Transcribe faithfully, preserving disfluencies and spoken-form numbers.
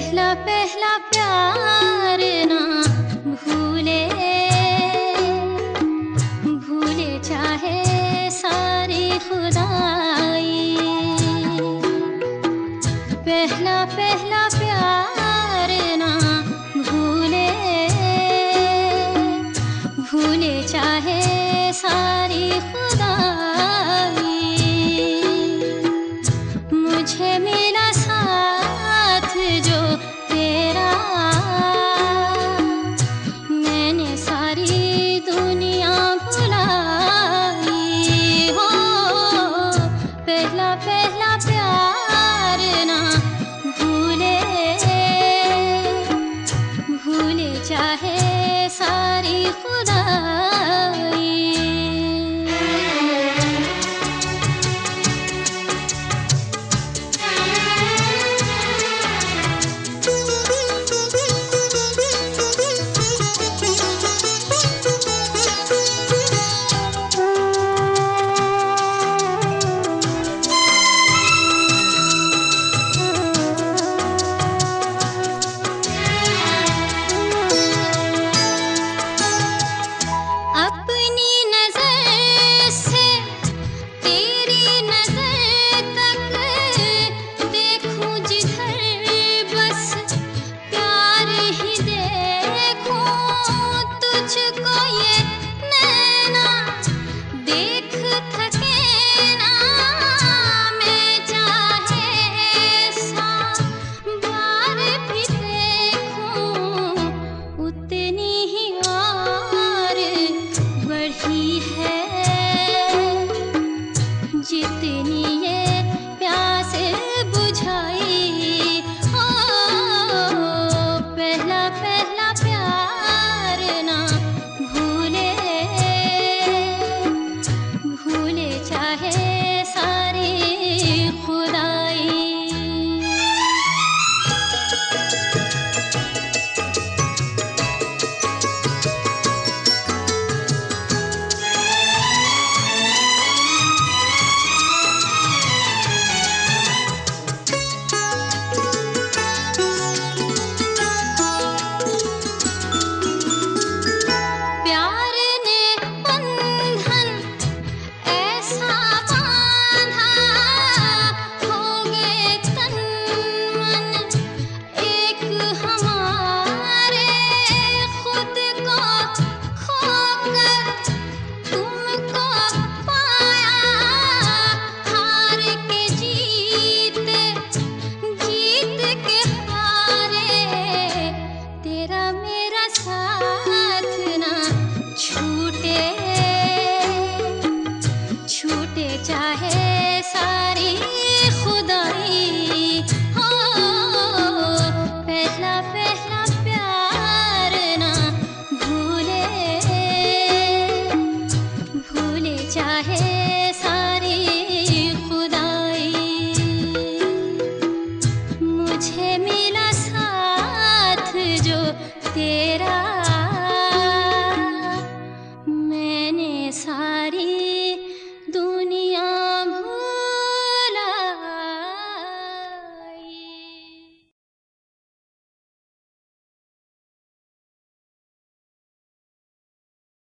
पहला पहला प्यार ना भूले, भूले चाहे सारी खुदाई। पहला पहला प्यार ना भूले, भूले चाहे सारी खुदाई। मुझे मिला साथ जो तेरा, मैंने सारी दुनिया भुलाई। हो पहला पहला प्यार ना भूले, भूले चाहे सारी खुदाई। अपनी नजर से तेरी नजर तक देखूं जिधर, बस प्यार ही देखूं तुझको ये नैना देख थके ना। मैं चाहे सौ बार भी देखूं उतनी ही और बढ़ी है, जितनी ये प्यास बुझाई। ओ पहला पहला प्यार ना भूले, भूले चाहे सारी खुदाई। प्यार ने बंधन ऐसा बांधा, हो गए तन मन एक हमारे। खुद को खोकर तुमको पाया, हार के जीते, जीत के हारे। तेरा मेरा साथ ना छूटे, छूटे चाहे सारी खुदाई। हो पहला पहला प्यार ना भूले, भूले चाहे सारी खुदाई। मुझे मिला साथ जो तेरा, मैंने सारी